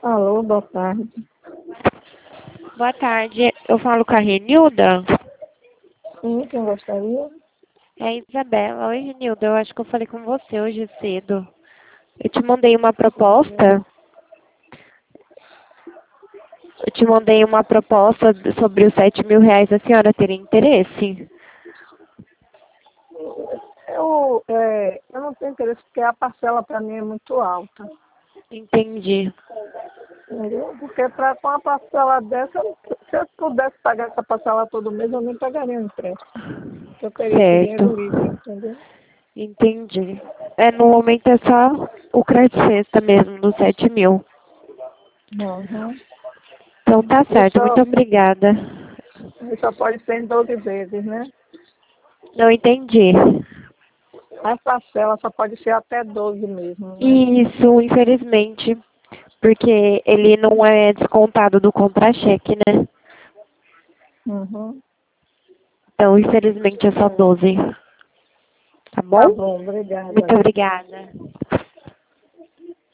Alô, boa tarde. Boa tarde, eu falo com a Renilda. Sim, quem gostaria? É a Isabela. Oi, Renilda, eu acho que eu falei com você hoje cedo. Eu te mandei uma proposta. Eu te mandei uma proposta sobre os R$ 7.000. A senhora teria interesse? Eu não tenho interesse porque a parcela para mim é muito alta. Entendi. Entendeu? Porque com uma parcela dessa, se eu pudesse pagar essa parcela todo mês, eu nem pagaria um empréstimo. Eu teria esse dinheiro Certo. livre, entendeu? Entendi. No momento é só o crédito sexta mesmo, dos 7.000. Uhum. Então tá E certo, muito obrigada. só pode ser em 12 vezes, né? Não entendi. A parcela só pode ser até 12 mesmo, né? Isso, infelizmente, porque ele não é descontado do contra-cheque, né? Uhum. Então, infelizmente, é só 12. Tá Tá bom? bom, obrigada. Muito obrigada.